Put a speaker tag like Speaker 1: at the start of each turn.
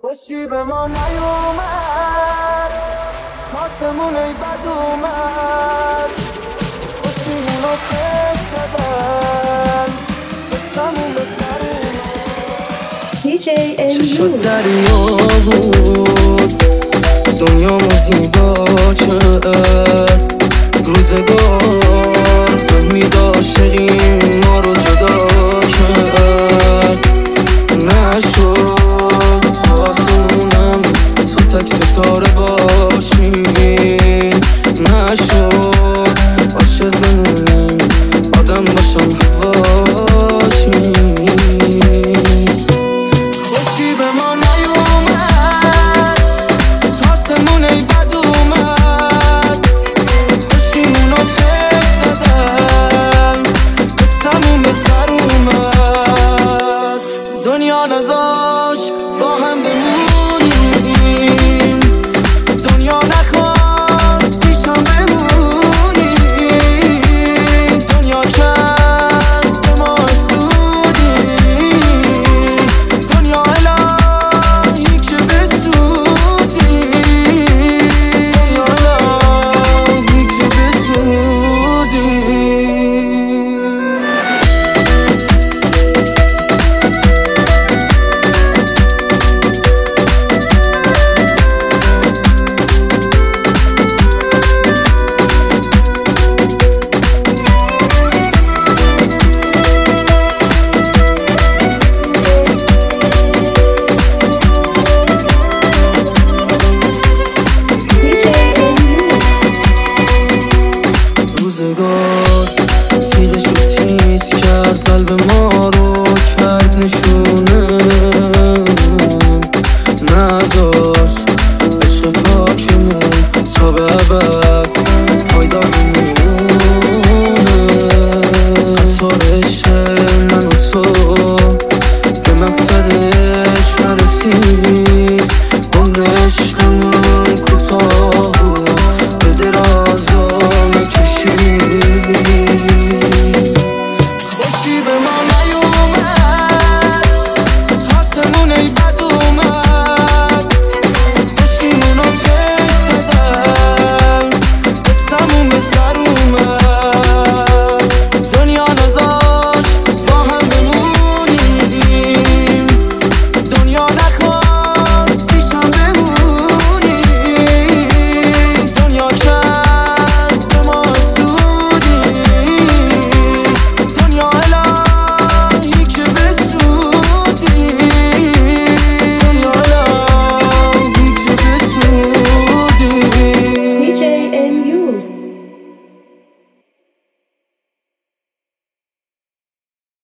Speaker 1: خوشی به ما نیومد، تاسمون ای بد اومد، خوشیمونو چشم زدن به تموم سر اومد. چشات دریا بود، دنیامو زیبا کرد، روزگار فهمید عاشقیم ما رو جدا کرد. نشد تا آسمونم تو تک ستاره باشی، نشد عاشق بمونیم آدم باشم هواشی. خوشی به ما نیومد، تاسمون ای بد اومد، خوشیمونو چشم زدن به تموم سر اومد. دنیا نذاش با هم بمونیم، دنیا نخواست پیشم بمونیم، دنیا کرد به ما حسودیم، دنیا الهی که بسوزیم، دنیا الهی که بسوزیم. روزگار تیغشو تیز کرد، قلب ما رو کرد نشونه، نذاش عشق پاکمون تا به ابد پایدار بمونه. قطار عشق من و تو به مقصدش نرسید،